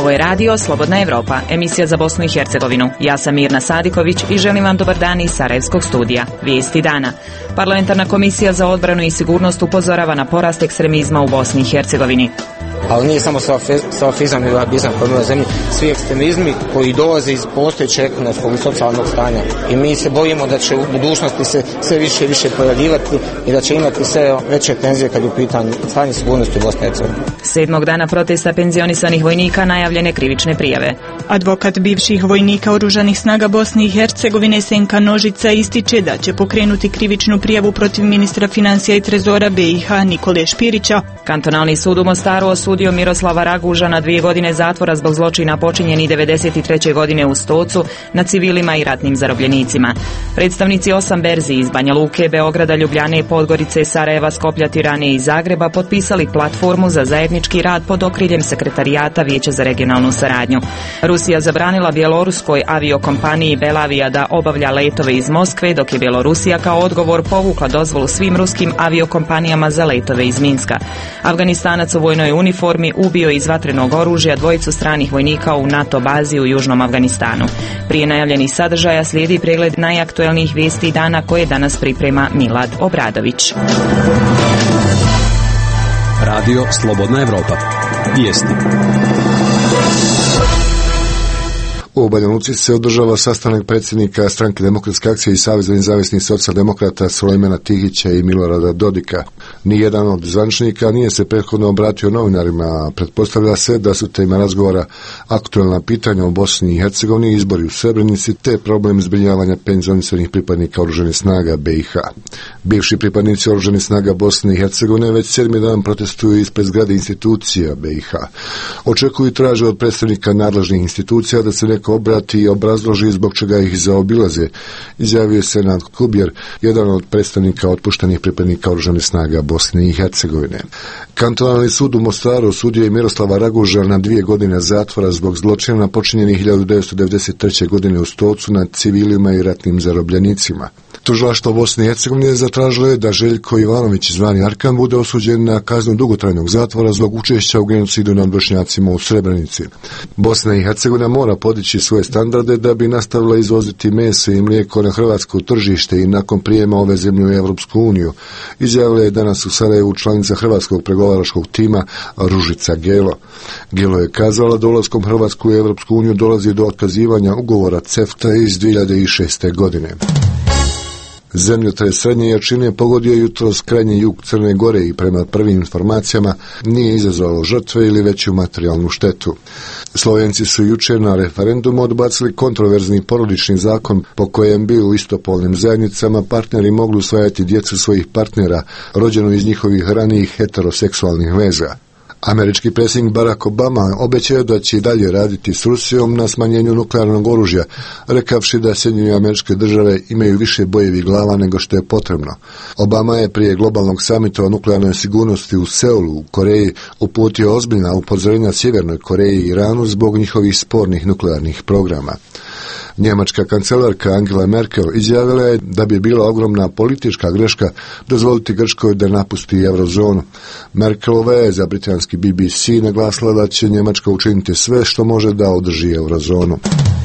Ovo je radio Slobodna Evropa, emisija za Bosnu i Hercegovinu. Ja sam Mirna Sadiković i želim vam dobar dan iz Sarajevskog studija. Vijesti dana. Parlamentarna komisija za odbranu i sigurnost upozorava na porast ekstremizma u Bosni i Hercegovini. Ali nije samo salafizam i vahabizam koji je u zemlji, svi ekstremizmi koji dolaze iz postojećeg ekonomskog i socijalnog stanja. I mi se bojimo da će u budućnosti se sve više i više pojavljivati i da će imati sve veće tenzije kad je u pitanju stanje sigurnosti u Bosni i Hercegovini. 7. dana protesta penzionisanih vojnika najavljene krivične prijave. Advokat bivših vojnika Oružanih snaga Bosne i Hercegovine Senka Nožica ističe da će pokrenuti krivičnu prijavu protiv ministra financija i trezora BiH Nikole Špirića. Kantonalni sud u Mostaru osudio Miroslava Raguža na 2 godine zatvora zbog zločina počinjeni 1993. godine u Stocu na civilima i ratnim zarobljenicima. Predstavnici 8 berzi iz Banja Luke, Beograda, Ljubljane, Podgorice, Sarajeva, Skoplja, Tirane i Zagreba potpisali platformu za zajednički rad pod okriljem Sekretarijata Vijeća za regionalnu saradnju. Rusija zabranila bjeloruskoj aviokompaniji Belavija da obavlja letove iz Moskve, dok je Bjelorusija kao odgovor povukla dozvolu svim ruskim aviokompanijama za letove iz Minska. Afganistanac u vojnoj uniformi ubio iz vatrenog oružja 2 stranih vojnika u NATO bazi u Južnom Afganistanu. Prije najavljenih sadržaja slijedi pregled najaktuelnijih vijesti dana koje danas priprema Milad Obradović. Radio Slobodna Evropa. Vijesti. U Banja Luci se održava sastanak predsjednika Stranke demokratske akcije i Saveza nezavisnih socijaldemokrata Sulejmana Tihića i Milorada Dodika. Nijedan od zvaničnika nije se prethodno obratio novinarima. Pretpostavlja se da su tema razgovora aktualna pitanja u Bosni i Hercegovini, izbori u Srebrenici te problem zbrinjavanja penzionisanih pripadnika Oružanih snaga BiH. Bivši pripadnici Oružanih snaga Bosne i Hercegovine već 7. dan protestuju ispred zgrade institucija BiH. Očekuju i traže od predstavnika nadležnih institucija da se neko obrati i obrazloži zbog čega ih zaobilaze, izjavio se Senad Kubjer, jedan od predstavnika otpuštenih pripadnika Oružanih snaga Bosne i Hercegovine. Kantonalni sud u Mostaru osudio je Miroslava Raguža na 2 godine zatvora zbog zločina počinjenih 1993. godine u Stocu nad civilima i ratnim zarobljenicima. Tužilaštvo Bosne i Hercegovine zatražilo je da Željko Ivanović zvani Arkan bude osuđen na kaznu dugotrajnog zatvora zbog učešća u genocidu nad Bošnjacima u Srebrenici. Bosna i Hercegovina mora podići svoje standarde da bi nastavila izvoziti meso i mlijeko na hrvatsko tržište i nakon prijema ove zemlje u Evropsku uniju, izjavila je danas u Sarajevu članica hrvatskog pregovaračkog tima Ružica Gelo. Gelo je kazala da ulaskom Hrvatske u Evropsku uniju dolazi do otkazivanja ugovora CEFTA iz 2006. godine. Zemljotres srednje jačine pogodio jutros krajnji jug Crne Gore i prema prvim informacijama nije izazvalo žrtve ili veću materijalnu štetu. Slovenci su jučer na referendumu odbacili kontroverzni porodični zakon po kojem bi u istopolnim zajednicama partneri mogli usvajati djecu svojih partnera rođenu iz njihovih ranijih heteroseksualnih veza. Američki predsjednik Barack Obama obećao da će i dalje raditi s Rusijom na smanjenju nuklearnog oružja, rekavši da Sjedinjene Američke Države imaju više bojevih glava nego što je potrebno. Obama je prije globalnog samita o nuklearnoj sigurnosti u Seulu, u Koreji, uputio ozbiljna upozorenja Sjevernoj Koreji i Iranu zbog njihovih spornih nuklearnih programa. Njemačka kancelarka Angela Merkel izjavila je da bi bila ogromna politička greška dozvoliti Grčkoj da napusti eurozonu. Merkelova je za britanski BBC naglasila da će Njemačka učiniti sve što može da održi eurozonu.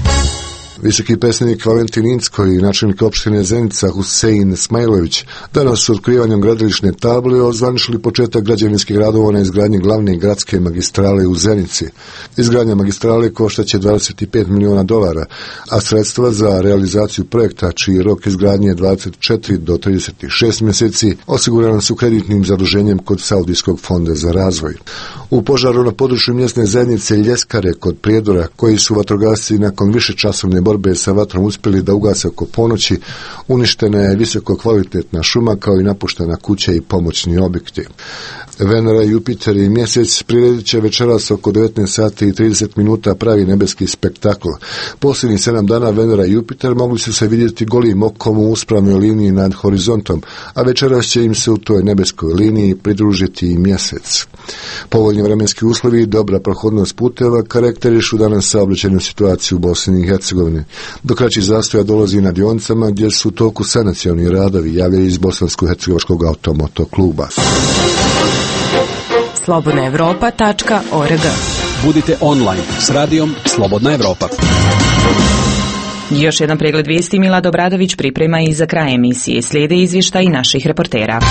Visoki predstavnik Valentin Incko i načelnik opštine Zenica Husein Smajlović danas s otkrivanjem gradilišne table ozvaničili početak građevinskih radova na izgradnji glavne gradske magistrale u Zenici. Izgradnja magistrale koštaće $25 miliona, a sredstva za realizaciju projekta, čiji rok izgradnje je 24 do 36 mjeseci, osigurana su kreditnim zaduženjem kod Saudijskog fonda za razvoj. U požaru na području mjesne zajednice Ljeskare kod Prijedora, koji su vatrogasci nakon višečasovne borbe sa vatrom uspjeli da ugase oko ponoći, uništena je visoko kvalitetna šuma kao i napuštena kuća i pomoćni objekti. Venera, Jupiter i Mjesec priredit će večeras oko 19 sati i 30 minuta pravi nebeski spektakl. Posljednjih 7 dana Venera i Jupiter mogli su se vidjeti golim okom u uspravnoj liniji nad horizontom, a večeras će im se u toj nebeskoj liniji pridružiti i Mjesec. Povoljni vremenski uslovi i dobra prohodnost puteva karakterišu danas saobraćajnu situaciju u Bosni i Hercegovini. Do kraćih zastoja dolazi na dionicama gdje su u toku sanacioni radovi, javljaju iz Bosansko-hercegovačkog automotokluba. slobodnaevropa.org Budite online s radijom Slobodna Evropa. Još jedan pregled vijesti Milad Obradović priprema i za kraj emisije. Slijede izvještaji naših reportera.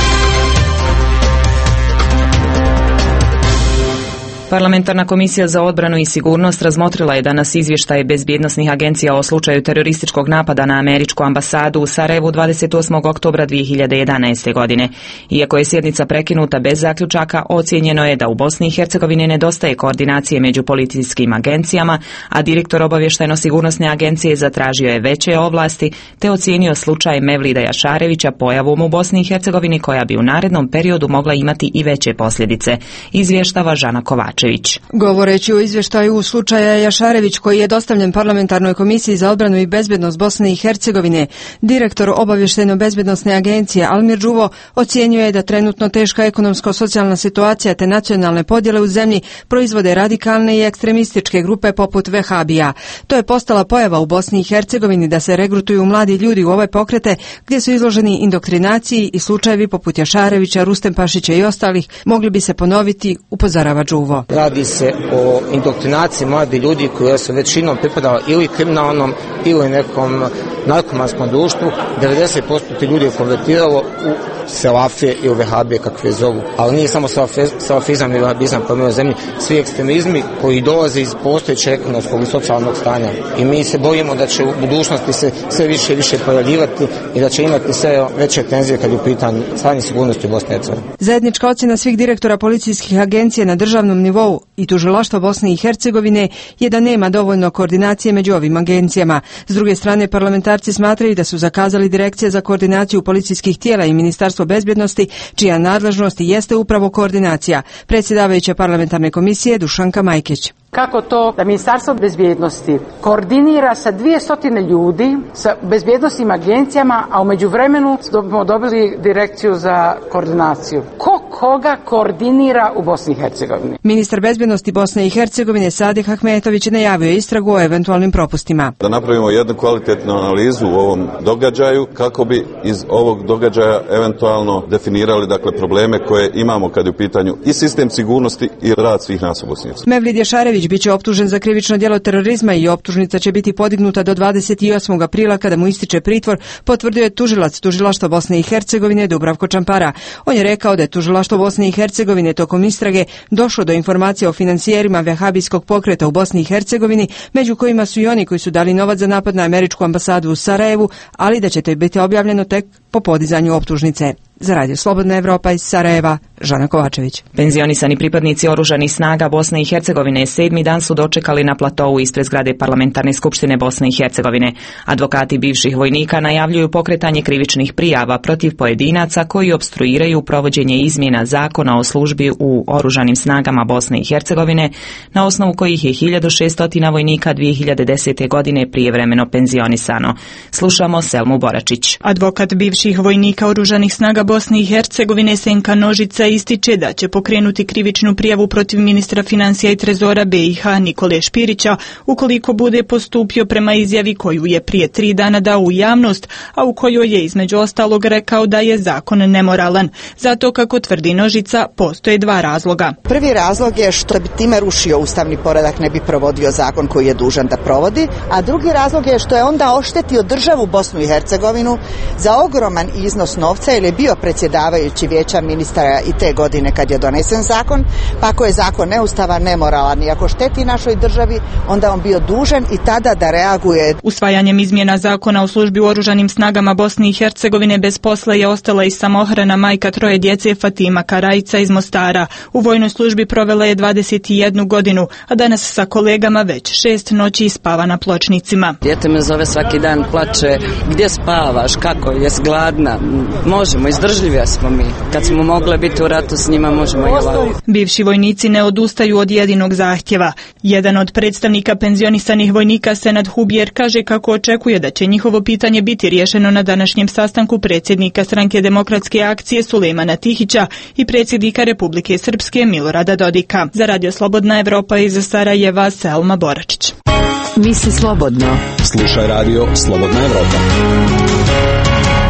Parlamentarna komisija za odbranu i sigurnost razmotrila je danas izvještaje bezbjednosnih agencija o slučaju terorističkog napada na američku ambasadu u Sarajevu 28. oktobra 2011. godine. Iako je sjednica prekinuta bez zaključaka, ocijenjeno je da u Bosni i Hercegovini nedostaje koordinacije među policijskim agencijama, a direktor obavještajno-sigurnosne agencije zatražio je veće ovlasti te ocijenio slučaj Mevlida Jašarevića pojavom u Bosni i Hercegovini koja bi u narednom periodu mogla imati i veće posljedice, izvještava Žana Kovač. Govoreći o izvještaju slučaja Jašarević koji je dostavljen Parlamentarnoj komisiji za odbranu i bezbjednost Bosne i Hercegovine, direktor obavještajno-bezbjednosne agencije Almir Đuvo ocijenio je da trenutno teška ekonomsko-socijalna situacija te nacionalne podjele u zemlji proizvode radikalne i ekstremističke grupe poput Vehabija. To je postala pojava u Bosni i Hercegovini da se regrutuju mladi ljudi u ove pokrete gdje su izloženi indoktrinaciji i slučajevi poput Jašarevića, Rustempašića i ostalih mogli bi se ponoviti, upozorava Đuvo. Radi se o indoktrinaciji mladih ljudi koji su većinom pripadali ili kriminalnom ili nekom narkomanskom društvu. 90% ti ljudi je konvertiralo u selafije ili vehabije kakve zovu. Ali nije samo salafizam ili vehabizam prema zemlji, svi ekstremizmi koji dolaze iz postojećeg ekonomskog i socijalnog stanja. I mi se bojimo da će u budućnosti se sve više i više pojavljivati i da će imati sve veće tenzije kad je u pitanju stanje sigurnosti u Bosni i Hercegovini. Zajednička ocjena svih direktora policijskih agencija na državnom nivou i tužilaštva Bosne i Hercegovine je da nema dovoljno koordinacije među ovim agencijama. S druge strane, parlamentarci smatraju da su zakazali Direkcija za koordinaciju policijskih tijela i Ministarstvo bezbjednosti, čija nadležnost jeste upravo koordinacija. Predsjedavajuća parlamentarne komisije Dušanka Majkić. Kako to da Ministarstvo bezbjednosti koordinira sa 200 ljudi sa bezbjednosnim agencijama, a u međuvremenu smo dobili Direkciju za koordinaciju? Ko koga koordinira u Bosni i Hercegovini? Ministar bezbjednosti Bosne i Hercegovine Sadih Ahmetović najavio istragu o eventualnim propustima. Da napravimo jednu kvalitetnu analizu u ovom događaju kako bi iz ovog događaja eventualno definirali probleme koje imamo kad je u pitanju i sistem sigurnosti i rad svih nas u Bosni i Hercegovini. Mevlid Jašarević biće optužen za krivično djelo terorizma i optužnica će biti podignuta do 28. aprila kada mu ističe pritvor, potvrdio je tužilac Tužilaštva Bosne i Hercegovine Dubravko Čampara. On je rekao da je Tužilaštvo Bosne i Hercegovine tokom istrage došlo do informacija o financijerima vehabijskog pokreta u Bosni i Hercegovini, među kojima su i oni koji su dali novac za napad na američku ambasadu u Sarajevu, ali da će to biti objavljeno tek po podizanju optužnice. Za Radio Slobodna Evropa iz Sarajeva, Žana Kovačević. Penzionisani pripadnici oružanih snaga Bosne i Hercegovine 7. dan su dočekali na platovu ispred zgrade Parlamentarne skupštine Bosne i Hercegovine. Advokati bivših vojnika najavljuju pokretanje krivičnih prijava protiv pojedinaca koji opstruiraju provođenje izmjena zakona o službi u oružanim snagama Bosne i Hercegovine, na osnovu kojih je 1600 vojnika 2010. godine prijevremeno penzionisano. Slušamo Selmu Boračić. Advokat bivših vojnika oružanih snaga Bosne i Hercegovine Senka Nožica ističe da će pokrenuti krivičnu prijavu protiv ministra financija i trezora BiH Nikole Špirića ukoliko bude postupio prema izjavi koju je prije 3 dana dao u javnost, a u kojoj je između ostalog rekao da je zakon nemoralan. Zato, kako tvrdi Nožica, postoje 2 razloga. Prvi razlog je što bi time rušio ustavni poredak, ne bi provodio zakon koji je dužan da provodi, a drugi razlog je što je onda oštetio državu Bosnu i Hercegovinu za ogroman iznos novca, jer je bio predsjedavajući vijeća ministara i te godine kad je donesen zakon, pa ako je zakon neustavan, nemoralan i ako šteti našoj državi, onda on bio dužan i tada da reaguje. Usvajanjem izmjena zakona o službi u oružanim snagama Bosne i Hercegovine bez posla je ostala i samohrana majka 3 djece Fatima Karajica iz Mostara. U vojnoj službi provela je 21 godinu, a danas sa kolegama već 6 noći spava na pločnicima. Dijete me zove svaki dan, plače, gdje spavaš, kako, jes gladna? Možemo, izdržljivi smo mi. Kad smo mogle biti u ratu s njima, možemo i ovako. Bivši vojnici ne odustaju od jedinog zahtjeva. Jedan od predstavnika penzionisanih vojnika, Senad Hubjer, kaže kako očekuje da će njihovo pitanje biti riješeno na današnjem sastanku predsjednika Stranke demokratske akcije Sulejmana Tihića i predsjednika Republike Srpske Milorada Dodika. Za Radio Slobodna Evropa iz Sarajeva, Selma Boračić. Misli slobodno. Slušaj Radio Slobodna Evropa.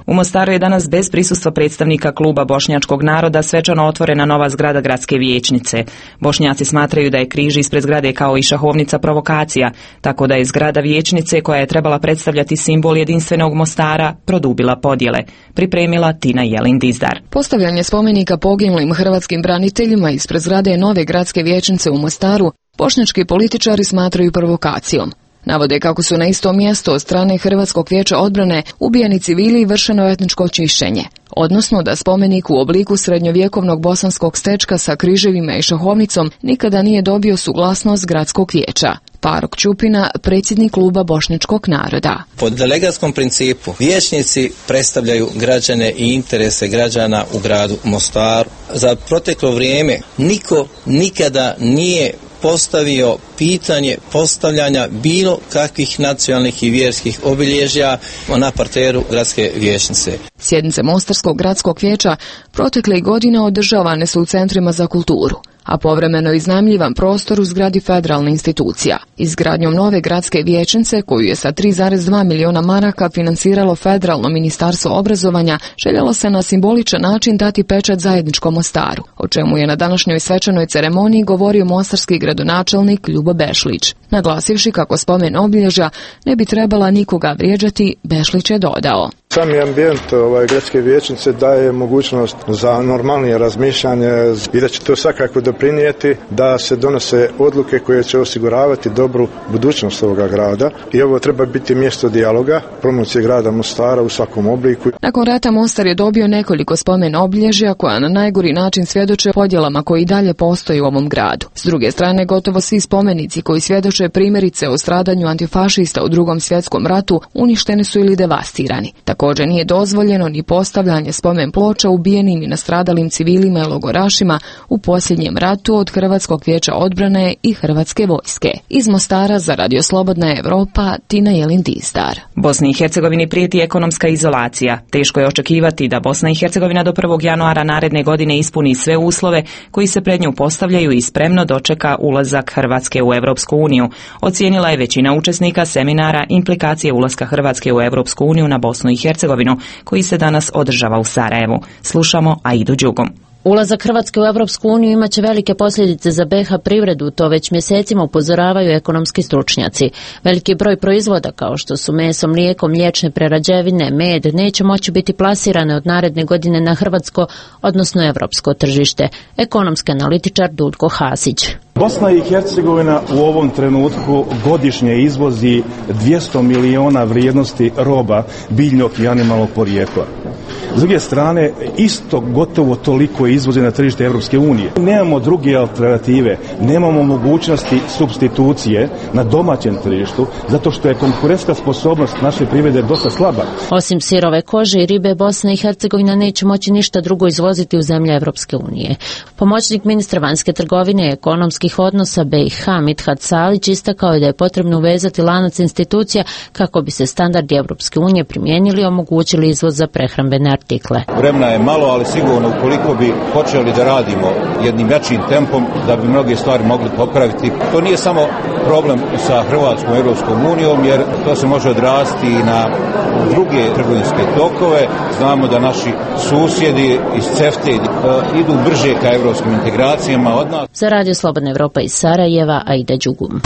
U Mostaru je danas bez prisustva predstavnika kluba bošnjačkog naroda svečano otvorena nova zgrada gradske vijećnice. Bošnjaci smatraju da je križ ispred zgrade kao i šahovnica provokacija, tako da je zgrada vijećnice, koja je trebala predstavljati simbol jedinstvenog Mostara, produbila podjele. Pripremila Tina Jelin-Dizdar. Postavljanje spomenika poginulim hrvatskim braniteljima ispred zgrade nove gradske vijećnice u Mostaru bošnjački političari smatraju provokacijom. Navode kako su na isto mjesto od strane Hrvatskog vijeća odbrane ubijeni civili i vršeno etničko čišćenje, odnosno da spomenik u obliku srednjovjekovnog bosanskog stečka sa križevima i šahovnicom nikada nije dobio suglasnost gradskog vijeća. Faruk Ćupina, predsjednik kluba bošnjačkog naroda. Po delegatskom principu vijećnici predstavljaju građane i interese građana u gradu Mostaru. Za proteklo vrijeme niko nikada nije postavio pitanje postavljanja bilo kakvih nacionalnih i vjerskih obilježja na parteru gradske vijećnice. Sjednice Mostarskog gradskog vijeća proteklih godina održavane su u centrima za kulturu, a povremeno iznajmljivan prostor u zgradi federalne institucija. Izgradnjom nove gradske vijećnice, koju je sa 3,2 milijuna maraka financiralo Federalno ministarstvo obrazovanja, željelo se na simboličan način dati pečat zajedničkom Mostaru, o čemu je na današnjoj svečanoj ceremoniji govorio mostarski gradonačelnik Ljubo Bešlić. Naglasivši kako spomen obilježja ne bi trebala nikoga vrijeđati, Bešlić je dodao: Sami ambijent gradske vijećnice daje mogućnost za normalnije razmišljanje i da će to svakako doprinijeti da se donose odluke koje će osiguravati dobru budućnost ovoga grada i ovo treba biti mjesto dijaloga, promocije grada Mostara u svakom obliku. Nakon rata Mostar je dobio nekoliko spomen obilježja koja na najgori način svjedoče podjelama koji dalje postoji u ovom gradu. S druge strane, gotovo svi spomenici koji svjedoče primjerice o stradanju antifašista u Drugom svjetskom ratu uništeni su ili devastirani. Također nije dozvoljeno ni postavljanje spomen ploča ubijenim i nastradalim civilima i logorašima u posljednjem ratu od Hrvatskog vijeća odbrane i Hrvatske vojske. Iz Mostara za Radio Slobodna Evropa, Tina Jelin-Dizdar. Bosni i Hercegovini prijeti ekonomska izolacija. Teško je očekivati da Bosna i Hercegovina do 1. januara naredne godine ispuni sve uslove koji se pred nju postavljaju i spremno dočeka ulazak Hrvatske u Europsku uniju. Ocijenila je većina učesnika seminara implikacije ulaska Hrvatske u Europsku uniju na Bosnu i Hercegovinu, koji se danas održava u Sarajevu. Slušamo Aidu Đugom. Ulazak Hrvatske u Europsku uniju imaće velike posljedice za BiH privredu, to već mjesecima upozoravaju ekonomski stručnjaci. Veliki broj proizvoda kao što su meso, mlijeko, mliječne prerađevine, med neće moći biti plasirane od naredne godine na hrvatsko, odnosno europsko tržište. Ekonomski analitičar Dulko Hasić. Bosna i Hercegovina u ovom trenutku godišnje izvozi 200 miliona vrijednosti roba biljnog i animalnog porijekla. S druge strane, isto gotovo toliko izvoze na tržište Europske unije. Nemamo druge alternative, nemamo mogućnosti supstitucije na domaćem tržištu, zato što je konkurentska sposobnost naše privrede dosta slaba. Osim sirove kože i ribe, Bosna i Hercegovina neće moći ništa drugo izvoziti u zemlje Europske unije. Pomoćnik ministra vanjske trgovine i ekonomskih odnosa BiH Mithat Salić istakao je da je potrebno uvezati lanac institucija kako bi se standardi Europske unije primijenili i omogućili izvoz za prehrambene artikle. Vremena je malo, ali sigurno ukoliko bi počeli da radimo jednim jačim tempom, da bi mnoge stvari mogli popraviti. To nije samo problem sa Hrvatskom i Europskom unijom, jer to se može odrasti i na druge trgovinske tokove. Znamo da naši susjedi iz CEFTA idu brže ka europskim integracijama od nas. Za Radio Slobodna Evropa iz Sarajeva, Aida Đugum.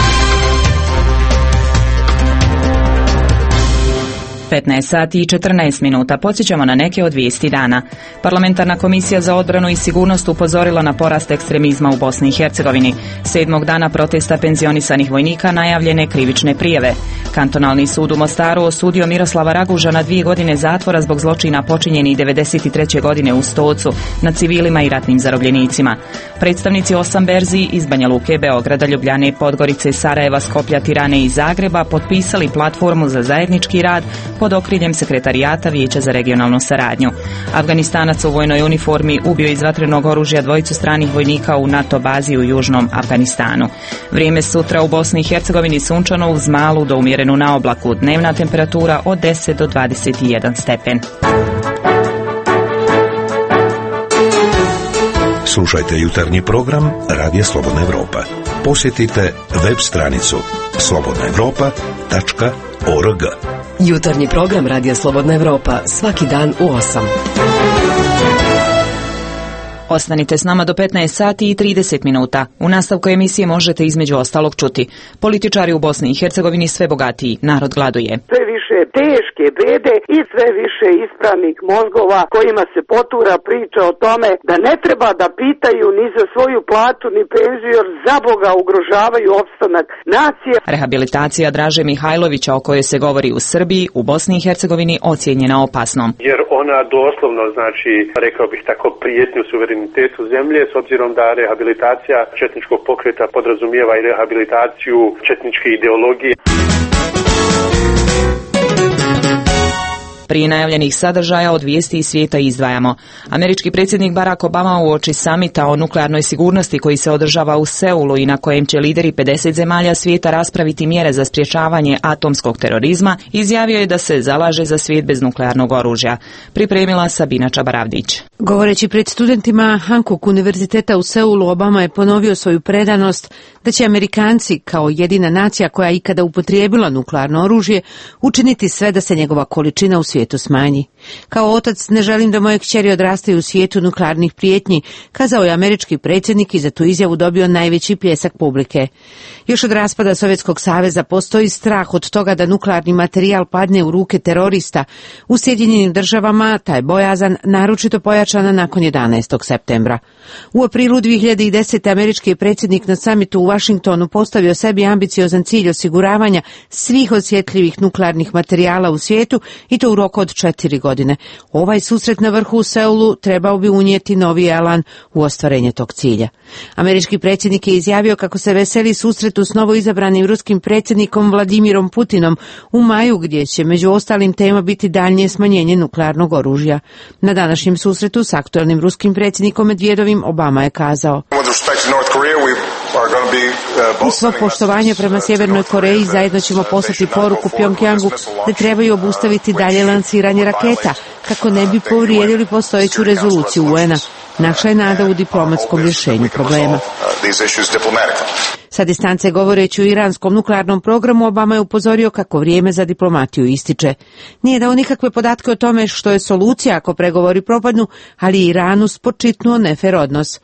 15 sati i 14 minuta. Podsjećamo na neke od vijesti dana. Parlamentarna komisija za odbranu i sigurnost upozorila na porast ekstremizma u Bosni i Hercegovini. 7. dana protesta penzionisanih vojnika najavljene krivične prijave. Kantonalni sud u Mostaru osudio Miroslava Raguža na 2 godine zatvora zbog zločina počinjenih 93. godine u Stocu nad civilima i ratnim zarobljenicima. Predstavnici 8 berziji iz Banja Luke, Beograda, Ljubljane, Podgorice, Sarajeva, Skoplja, Tirane i Zagreba potpisali platformu za zajednički rad pod okriljem sekretarijata Vijeća za regionalnu saradnju. Afganistanac u vojnoj uniformi ubio iz vatrenog oružja 2 stranih vojnika u NATO bazi u južnom Afganistanu. Vrijeme sutra u Bosni i Hercegovini sunčano uz malu do umjerenu na oblaku. Dnevna temperatura od 10 do 21 stepen. Slušajte jutarnji program Radija Slobodna Evropa. Posjetite web stranicu slobodnaevropa.org. Jutarnji program Radija Slobodna Evropa svaki dan u 8. Ostanite s nama do 15 sati i 30 minuta. U nastavku emisije možete između ostalog čuti: političari u Bosni i Hercegovini sve bogatiji, narod gladuje. Sve više teške bede i sve više ispravnih mozgova kojima se potura priča o tome da ne treba da pitaju ni za svoju platu ni penziju, jer za Boga ugrožavaju opstanak nacije. Rehabilitacija Draže Mihajlovića, o kojoj se govori u Srbiji, u Bosni i Hercegovini ocijenjena opasnom. Jer ona doslovno znači, rekao bih tako, prijetnju suverenitetu zemlje, s obzirom da rehabilitacija četničkog pokreta podrazumijeva i rehabilitaciju četničke ideologije. Prije najavljenih sadržaja od vijesti iz svijeta izdvajamo. Američki predsjednik Barack Obama uoči samita o nuklearnoj sigurnosti koji se održava u Seulu i na kojem će lideri 50 zemalja svijeta raspraviti mjere za sprječavanje atomskog terorizma, izjavio je da se zalaže za svijet bez nuklearnog oružja. Pripremila Sabina Čabaravdić. Govoreći pred studentima Hankook univerziteta u Seulu, Obama je ponovio svoju predanost da će Amerikanci, kao jedina nacija koja je ikada upotrijebila nuklearno oružje, učiniti sve da se njegova količina u svijetu smanji. Kao otac ne želim da moje kćeri odrastaju u svijetu nuklearnih prijetnji, kazao je američki predsjednik i za tu izjavu dobio najveći pljesak publike. Još od raspada Sovjetskog saveza postoji strah od toga da nuklearni materijal padne u ruke terorista. U Sjedinjenim državama taj bojazan naročito pojačana nakon 11. septembra. U aprilu 2010. američki predsjednik na samitu u Washingtonu postavio sebi ambiciozan cilj osiguravanja svih osjetljivih nuklearnih materijala u svijetu i to u roku od 4 godine. Ovaj susret na vrhu u Seulu trebao bi unijeti novi elan u ostvarenje tog cilja. Američki predsjednik je izjavio kako se veseli susretu s novoizabranim ruskim predsjednikom Vladimirom Putinom u maju, gdje će među ostalim tema biti daljnje smanjenje nuklearnog oružja. Na današnjem susretu s aktualnim ruskim predsjednikom Medvedovim Obama je kazao: uz svo poštovanje prema Sjevernoj Koreji zajedno ćemo poslati poruku Pjongjangu da trebaju obustaviti dalje lansiranje raketa kako ne bi povrijedili postojeću rezoluciju UN-a. Naša je nada u diplomatskom rješenju problema. Sa distance govoreći o iranskom nuklearnom programu, Obama je upozorio kako vrijeme za diplomatiju ističe. Nije dao nikakve podatke o tome što je solucija ako pregovori propadnu, ali je Iranu spočitnuo nefer odnos.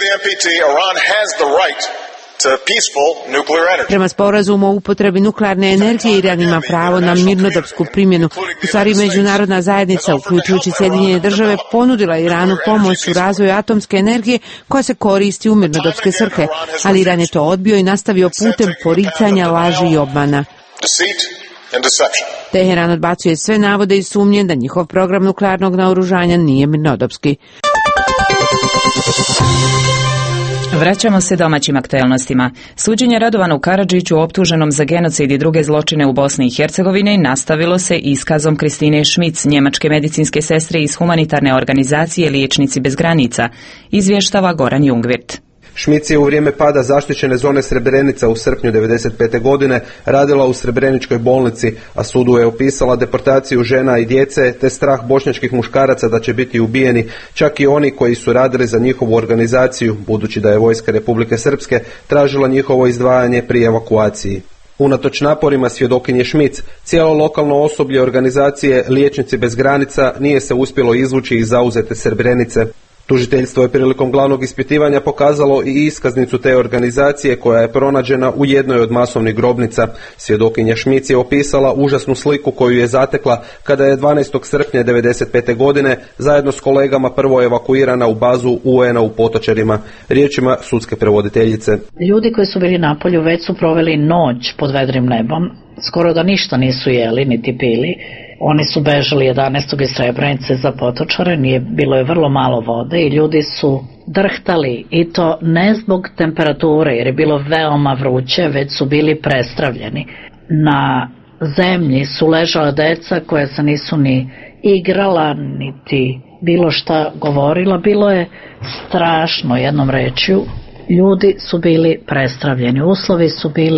Prema sporazumu o upotrebi nuklearne energije, Iran ima pravo na mirnodopsku primjenu. U stvari, međunarodna zajednica, uključujući Sjedinjene države, ponudila Iranu pomoć u razvoju atomske energije koja se koristi u mirnodopske svrhe, ali Iran je to odbio i nastavio putem poricanja, laži i obmana. Teheran odbacuje sve navode i sumnje da njihov program nuklearnog naoružanja nije mirnodopski. Vraćamo se domaćim aktuelnostima. Suđenje Radovanu Karadžiću, optuženom za genocid i druge zločine u Bosni i Hercegovini, nastavilo se iskazom Kristine Šmic, njemačke medicinske sestre iz humanitarne organizacije Liječnici bez granica, izvještava Goran Jungvirt. Šmic je u vrijeme pada zaštićene zone Srebrenica u srpnju 1995. godine radila u Srebreničkoj bolnici, a sudu je opisala deportaciju žena i djece te strah bošnjačkih muškaraca da će biti ubijeni, čak i oni koji su radili za njihovu organizaciju, budući da je vojska Republike Srpske tražila njihovo izdvajanje pri evakuaciji. Unatoč naporima svjedokinje Šmic, cijelo lokalno osoblje organizacije Liječnici bez granica nije se uspjelo izvući iz zauzete Srebrenice. Tužiteljstvo je prilikom glavnog ispitivanja pokazalo i iskaznicu te organizacije koja je pronađena u jednoj od masovnih grobnica. Svjedokinja Šmic je opisala užasnu sliku koju je zatekla kada je 12. srpnja 1995. godine zajedno s kolegama prvo evakuirana u bazu UN-a u Potočarima. Riječima sudske prevoditeljice. Ljudi koji su bili na polju već su proveli noć pod vedrim nebom. Skoro da ništa nisu jeli niti pili. Oni su bežali 11. iz Srebrenice za Potočare, bilo je vrlo malo vode i ljudi su drhtali, i to ne zbog temperature jer je bilo veoma vruće, već su bili prestravljeni. Na zemlji su ležala deca koja se nisu ni igrala, niti bilo šta govorila. Bilo je strašno, jednom rečju. Ljudi su bili prestravljeni, uslovi su bili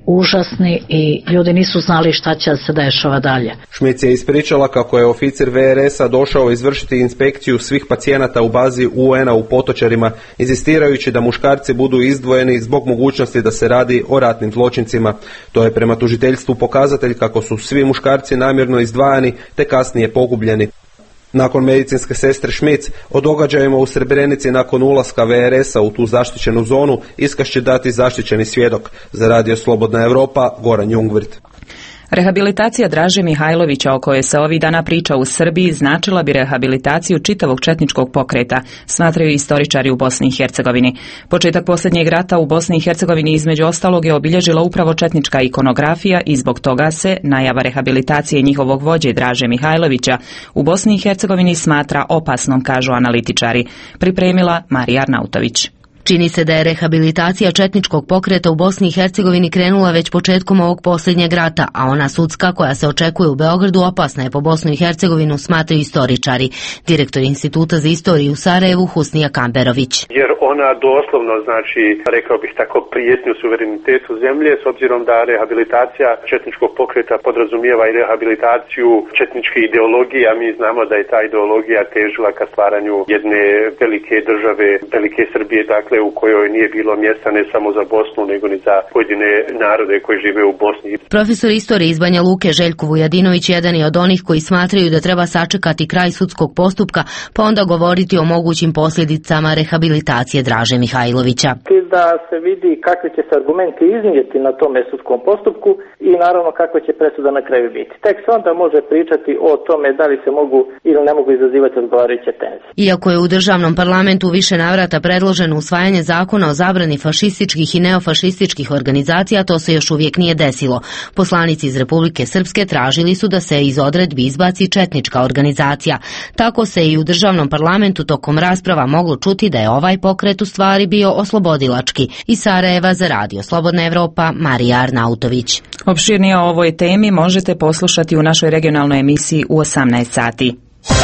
užasni i ljudi nisu znali šta će se dešava dalje. Šmic je ispričala kako je oficir VRS-a došao izvršiti inspekciju svih pacijenata u bazi UN-a u Potočarima, inzistirajući da muškarci budu izdvojeni zbog mogućnosti da se radi o ratnim zločincima. To je prema tužiteljstvu pokazatelj kako su svi muškarci namjerno izdvajani te kasnije pogubljeni. Nakon medicinske sestre Šmic, o događajima u Srebrenici nakon ulaska VRS-a u tu zaštićenu zonu iskaz će dati zaštićeni svjedok. Za Radio Slobodna Europa, Goran Jungvrt. Rehabilitacija Draže Mihajlovića, o kojoj se ovih dana priča u Srbiji, značila bi rehabilitaciju čitavog četničkog pokreta, smatraju istoričari u Bosni i Hercegovini. Početak posljednjeg rata u Bosni i Hercegovini između ostalog je obilježila upravo četnička ikonografija i zbog toga se najava rehabilitacije njihovog vođe Draže Mihajlovića u Bosni i Hercegovini smatra opasnom, kažu analitičari. Pripremila Marija Arnautović. Čini se da je rehabilitacija četničkog pokreta u Bosni i Hercegovini krenula već početkom ovog posljednjeg rata, a ona sudska koja se očekuje u Beogradu opasna je po Bosnu i Hercegovinu, smatraju istoričari. Direktor Instituta za istoriju u Sarajevu Husnija Kamberović. Jer ona doslovno znači, rekao bih tako, prijetnju suverenitetu zemlje, s obzirom da rehabilitacija četničkog pokreta podrazumijeva i rehabilitaciju četničke ideologije, a mi znamo da je ta ideologija težila ka stvaranju jedne velike države, velike Srbije, dakle u kojoj nije bilo mjesta ne samo za Bosnu, nego ni za pojedine narode koji žive u Bosni. Profesor istorije iz Banja Luke Željko Vujadinović jedan je od onih koji smatraju da treba sačekati kraj sudskog postupka, pa onda govoriti o mogućim posljedicama rehabilitacije Draže Mihajlovića. Da se vidi kakvi će se argumenti iznijeti na tome sudskom postupku i naravno kakva će presuda na kraju biti. Tek se onda može pričati o tome da li se mogu ili ne mogu izazivati odgovarajuće tenzije. Iako je u državnom parlamentu više navrata predloženo usvajanje zakona o zabrani fašističkih i neofašističkih organizacija, to se još uvijek nije desilo. Poslanici iz Republike Srpske tražili su da se iz odredbi izbaci četnička organizacija. Tako se i u državnom parlamentu tokom rasprava moglo čuti da je ovaj pokret u stvari bio oslobodilački. Iz Sarajeva za Radio Slobodna Evropa, Marija Arnautović. Opširnije o ovoj temi možete poslušati u našoj regionalnoj emisiji u 18 sati.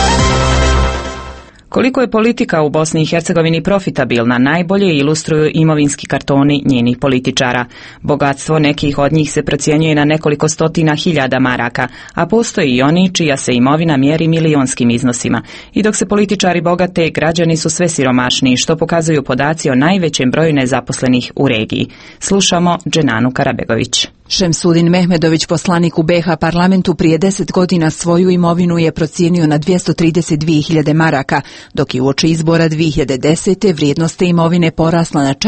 Koliko je politika u Bosni i Hercegovini profitabilna, najbolje ilustruju imovinski kartoni njenih političara. Bogatstvo nekih od njih se procjenjuje na nekoliko stotina hiljada maraka, a postoji i oni čija se imovina mjeri milionskim iznosima. I dok se političari bogate, građani su sve siromašniji, što pokazuju podaci o najvećem broju nezaposlenih u regiji. Slušamo Dženanu Karabegović. Šemsudin Mehmedović, poslanik u BiH parlamentu, prije 10 godina svoju imovinu je procijenio na 232.000 maraka, dok je uoči izbora 2010. vrijednost te imovine porasla na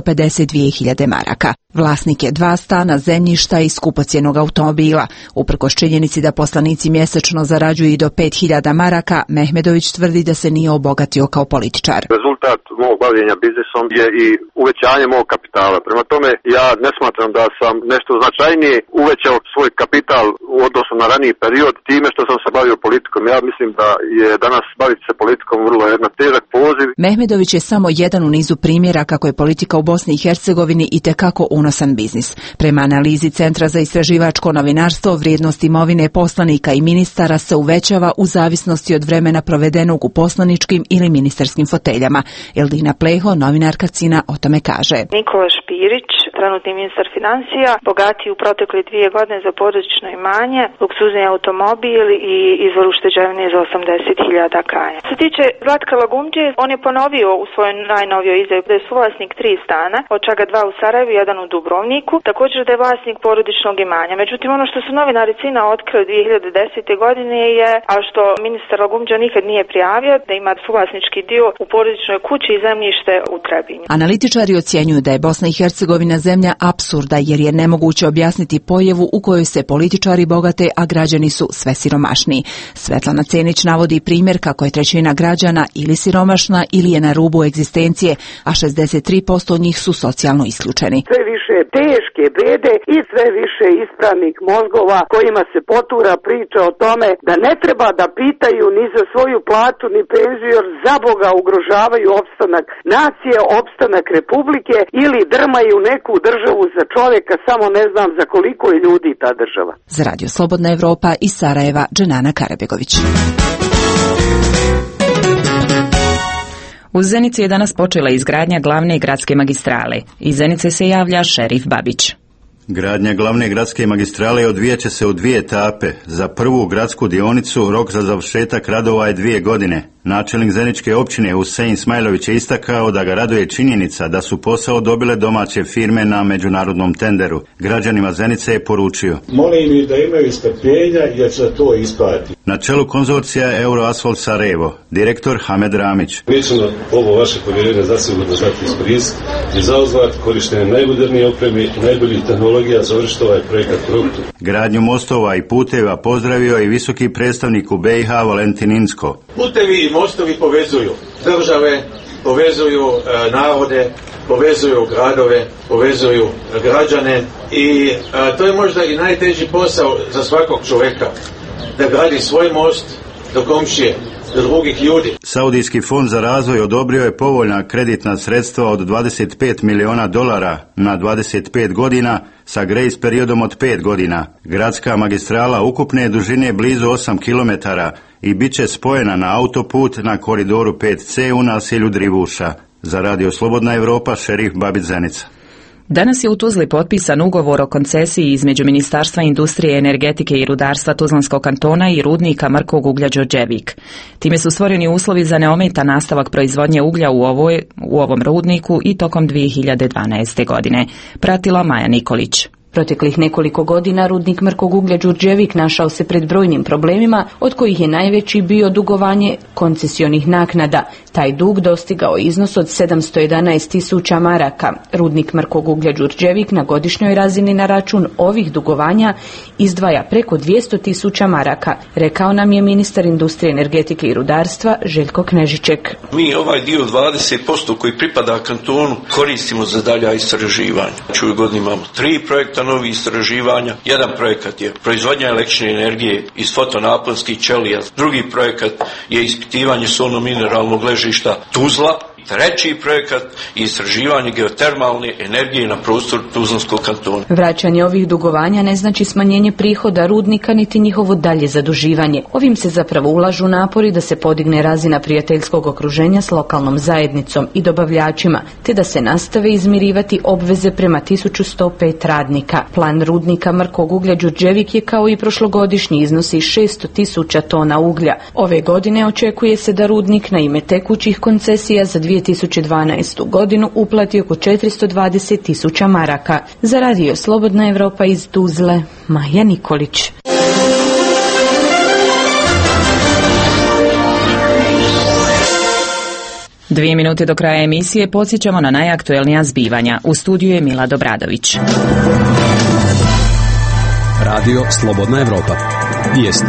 452.000 maraka. Vlasnik je 2 stana, zemljišta i skupocjenog automobila. Uprkos činjenici da poslanici mjesečno zarađuju i do 5.000 maraka, Mehmedović tvrdi da se nije obogatio kao političar. Rezultat mog bavljenja biznisom je i uvećanje mog kapitala. Prema tome, ja ne smatram da sam nešto značajnije uvećao svoj kapital u odnosu na raniji period time što sam se bavio politikom. Ja mislim da je danas baviti se politikom vrlo jedan težak poziv. Mehmedović je samo jedan u nizu primjera kako je politika u Bosni i Hercegovini itekako unosan biznis. Prema analizi Centra za istraživačko novinarstvo, vrijednost imovine poslanika i ministara se uvećava u zavisnosti od vremena provedenog u poslaničkim ili ministarskim foteljama. Eldina Pleho, novinarka CINA, o tome kaže. Nikola Špirić, trenutni ministar financija, bogatiji u protekle 2 godine za porodično imanje, luksuzni automobil i izvor ušteđevine za 80.000 kaja. Što se tiče Zlatka Lagumđe, on je ponovio u svojoj najnovijoj izjavi da je suvlasnik 3 stana, od čega 2 u Sarajevu i 1 u Dubrovniku, također da je vlasnik porodičnog imanja. Međutim, ono što su novinari CINA otkrili 2010. godine je, a što ministar Lagumđa nikad nije prijavio, da ima suvlasnički dio u porodičnoj kući i zemljište u Trebinju. Analitičari ocjenjuju da je Bosna i Hercegovina zemlja apsurda jer je nemoguće objasniti pojavu u kojoj se političari bogate, a građani su sve siromašniji. Svetlana Cenić navodi primjer kako je 1/3 građana ili siromašna ili je na rubu egzistencije, a 63% njih su socijalno isključeni. Sve više teške bede i sve više ispravnih mozgova kojima se potura priča o tome da ne treba da pitaju ni za svoju platu ni penziju jer za Boga ugrožavaju opstanak nacije, opstanak republike ili drmaju neku državu za čovjeka, samo ne znam za koliko je ljudi ta država. Za Radio Slobodna Evropa iz Sarajeva, Dženana Karabegović. U Zenici je danas počela izgradnja glavne gradske magistrale. Iz Zenice se javlja Šerif Babić. Gradnja glavne gradske magistrale odvijat će se u 2 etape. Za prvu gradsku dionicu rok za završetak radova je 2 godine. Načelnik Zeničke općine Husein Smajlović je istakao da ga raduje činjenica da su posao dobile domaće firme na međunarodnom tenderu. Građanima Zenice je poručio: molim ih da imaju strpljenja jer će to isplatiti. Na čelu konzorcija Euroasfalt Sarajevo, direktor Hamed Ramić. Mi ćemo ovo vaše povjerenje zasigurno znati iskoristiti i zauzvrat korištenje najmodernije opreme i najboljih tehnologija završiti ovaj projekat produktu. Gradnju mostova i puteva pozdravio i visoki predstavnik u BiH Valentin Inzko. Putevi i mostovi povezuju države, povezuju narode, povezuju gradove, povezuju građane i to je možda i najteži posao za svakog čovjeka, da gradi svoj most do komšije, do drugih ljudi. Saudijski fond za razvoj odobrio je povoljna kreditna sredstva od $25 milijuna na 25 godina sa grace periodom od 5 godina. Gradska magistrala ukupne dužine blizu 8 km i bit će spojena na autoput na koridoru 5C u naselju Drivuša. Za Radio Slobodna Evropa, Šerif Babić Zenica. Danas je u Tuzli potpisan ugovor o koncesiji između Ministarstva industrije, energetike i rudarstva Tuzlanskog kantona i rudnika mrkog uglja Đurđevik. Time su stvoreni uslovi za neometan nastavak proizvodnje uglja u ovom rudniku i tokom 2012. godine. Pratila Maja Nikolić. Proteklih nekoliko godina rudnik mrkog uglja Đurđevik našao se pred brojnim problemima, od kojih je najveći bio dugovanje koncesionih naknada. Taj dug dostigao iznos od 711.000 maraka. Rudnik mrkog uglja Đurđevik na godišnjoj razini na račun ovih dugovanja izdvaja preko 200.000 maraka, rekao nam je ministar industrije, energetike i rudarstva Željko Knežiček. Mi ovaj dio 20% koji pripada kantonu koristimo za dalja istraživanja. U godini imamo 3 projekta novih istraživanja. Jedan projekat je proizvodnja električne energije iz fotonaponskih ćelija. Drugi projekat je ispitivanje solno-mineralnog ležišta Tuzla. Treći projekat je istraživanje geotermalne energije na prostoru Tuzlanskog kantona. Vraćanje ovih dugovanja ne znači smanjenje prihoda rudnika niti njihovo dalje zaduživanje. Ovim se zapravo ulažu napori da se podigne razina prijateljskog okruženja s lokalnom zajednicom i dobavljačima, te da se nastave izmirivati obveze prema 1105 radnika. Plan rudnika mrkog uglja Đurđevik je kao i prošlogodišnji iznosi 600.000 tona uglja. Ove godine očekuje se da rudnik na ime tekućih koncesija za 2012. godinu uplati oko 420.000 maraka. Za Radio Slobodna Evropa iz Tuzle, Maja Nikolić. Dvije minute do kraja emisije podsjećamo na najaktuelnija zbivanja. U studiju je Mila Dobradović. Radio Slobodna Evropa. Vijesti.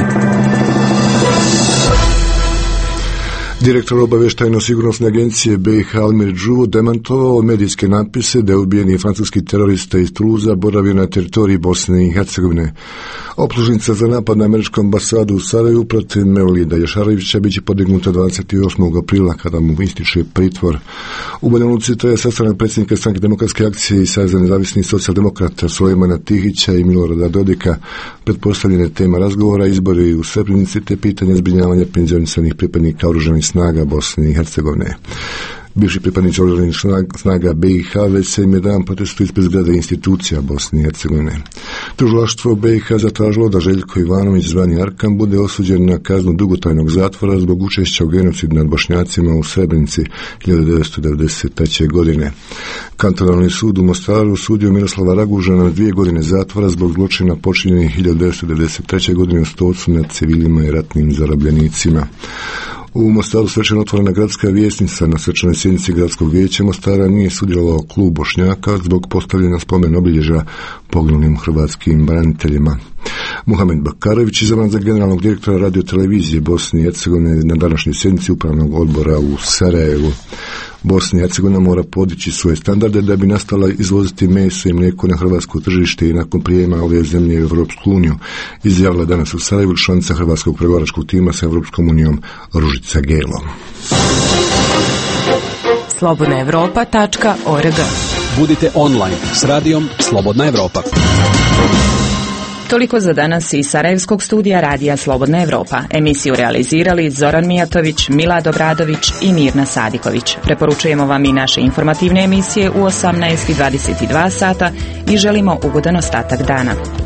Direktor obavještajno-sigurnosne agencije BiH Almir Džuvo demantovao medijske napise da je ubijeni francuski terorista iz Tuluza boravio na teritoriji Bosne i Hercegovine. Optužnica za napad na američku ambasadu u Sarajevu protiv Mevlida Jašarovića biće podignuta 28. aprila kada mu ističe pritvor. U Banja Luci to je sastanak predsjednika Stranke demokratske akcije i Saveza nezavisnih socijaldemokrata Sulejmana Tihića i Milorada Dodika. Pretpostavljene tema razgovora izbori u Srebrenici te pitanje zbrinjavanja penzionisanih pripadnika oružanih snaga Bosne i Hercegovine. Bivši pripadnici oružanih snaga BiH već 7. dan protestuju ispred zgrade institucija Bosne i Hercegovine. Tužilaštvo BiH zatražilo da Željko Ivanović zvani Arkan bude osuđen na kaznu dugotrajnog zatvora zbog učešća u genocidu nad Bošnjacima u Srebrenici 1993. godine. Kantonalni sud u Mostaru osudio Miroslava Ragužana na 2 godine zatvora zbog zločina počinjenih 1993. godine u Stocu nad civilima i ratnim zarobljenicima. U Mostaru svečano otvorena gradska vijećnica. Na svečanoj sjednici gradskog vijeća Mostara nije sudjelovao klub Bošnjaka zbog postavljena spomen obilježja poginulim hrvatskim braniteljima. Muhamed Bakarović izabran za generalnog direktora radiotelevizije Bosne i Hercegovine na današnjoj sjednici upravnog odbora u Sarajevu. Bosna i Hercegovina mora podići svoje standarde da bi nastala izvoziti meso i mlijeko na hrvatsko tržište i nakon prijema ove zemlje u Europsku uniju, izjavila danas u Sarajevu članica hrvatskog pregovaračkog tima sa Europskom unijom Ružica Gelo. slobodnaevropa.org. Budite online s radijom Slobodna Evropa. Toliko za danas iz Sarajevskog studija Radija Slobodna Evropa. Emisiju realizirali Zoran Mijatović, Milad Obradović i Mirna Sadiković. Preporučujemo vam i naše informativne emisije u 18:22 sata i želimo ugodan ostatak dana.